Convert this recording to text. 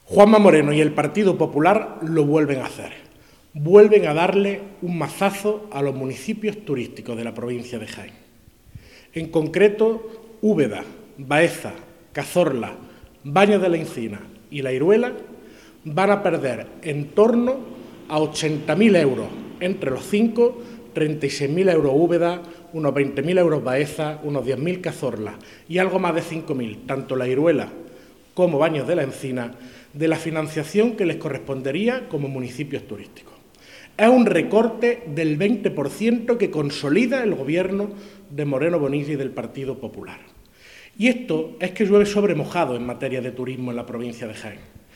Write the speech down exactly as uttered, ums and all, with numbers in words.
Juanma Moreno y el Partido Popular lo vuelven a hacer. Vuelven a darle un mazazo a los municipios turísticos de la provincia de Jaén. En concreto, Úbeda, Baeza, Cazorla, Baños de la Encina y La Iruela van a perder en torno a ochenta mil euros entre los cinco, treinta y seis mil euros Úbeda, unos veinte mil euros Baeza, unos diez mil Cazorla y algo más de cinco mil, tanto La Iruela como Baños de la Encina, de la financiación que les correspondería como municipios turísticos. Es un recorte del veinte por ciento que consolida el gobierno de Moreno Bonilla y del Partido Popular. Y esto es que llueve sobre mojado en materia de turismo en la provincia de Jaén.